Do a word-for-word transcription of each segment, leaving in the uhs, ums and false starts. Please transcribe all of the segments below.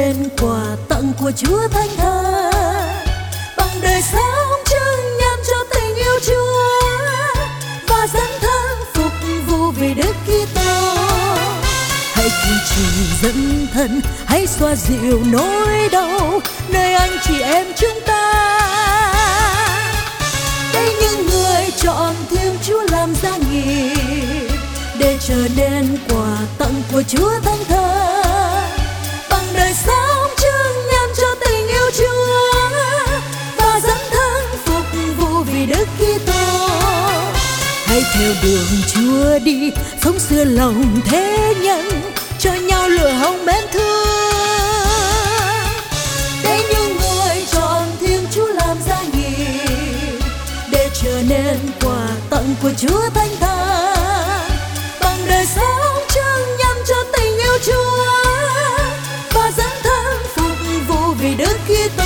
nên quà tặng của Chúa Thánh Thần, bằng đời sống chứng nhân cho tình yêu Chúa và dấn thân phục vụ vì Đức Kitô. Hãy kiên trì dấn thân, hãy xoa dịu nỗi đau nơi anh chị em chúng ta. Đây những người chọn Thiên Chúa làm gia nghiệp để trở nên quà tặng của Chúa Thánh Thần, bằng đời sống chứng nhân cho tình yêu Chúa và dấn thân phục vụ vì Đức Kitô. Hãy theo đường Chúa đi, sống xưa lòng thế nhân, cho nhau lửa hồng mến thương. Để những người chọn Thiên Chúa làm gia nghiệp để trở nên quà tặng của Chúa Thánh Thần, bằng đời sống chứng nhân cho tình yêu Chúa và dấn thân phục vụ vì Đức Kitô.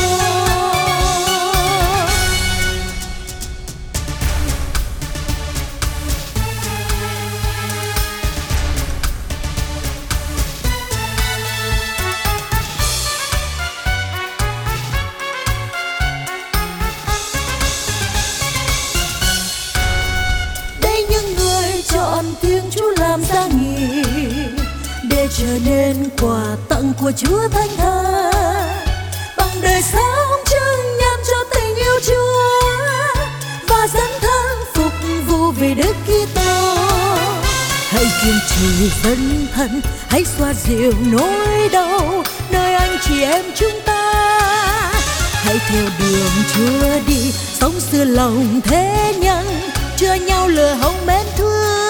Thiên Chúa làm gia nghiệp để trở nên quà tặng của Chúa Thánh Thần, bằng đời sống chứng nhân cho tình yêu Chúa và dấn thân phục vụ vì Đức Kitô. Hãy kiên trì dấn thân, hãy xoa dịu nỗi đau nơi anh chị em chúng ta. Hãy theo đường Chúa đi, sống xưa lòng thế nhân, cho nhau lửa hồng mến thương.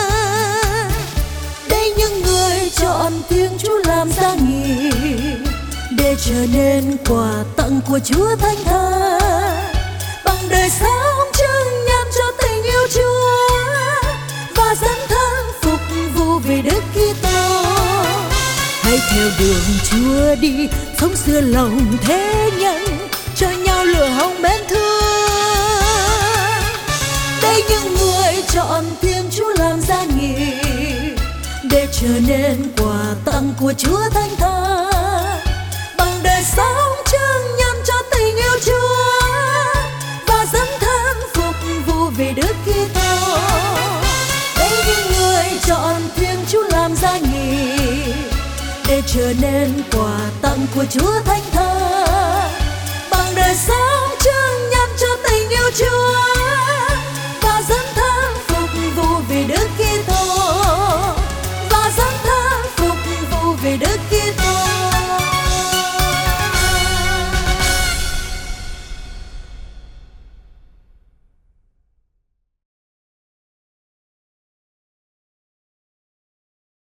Những người chọn Thiên Chúa làm gia nghiệp để trở nên quà tặng của Chúa Thánh Thần, bằng đời sống chứng nhân cho tình yêu Chúa và dấn thân phục vụ vì Đức Kitô. Hãy theo đường Chúa đi, sống xưa lòng thế nhân, cho nhau lửa hồng mến thương. Đây những người chọn Thiên Chúa làm gia nghiệp để trở nên quà tặng của Chúa Thánh Thần, bằng đời sống chứng nhân cho tình yêu Chúa và dấn thân phục vụ vì Đức Kitô. Đây những người chọn Thiên Chúa làm gia nghiệp để trở nên quà tặng của Chúa Thánh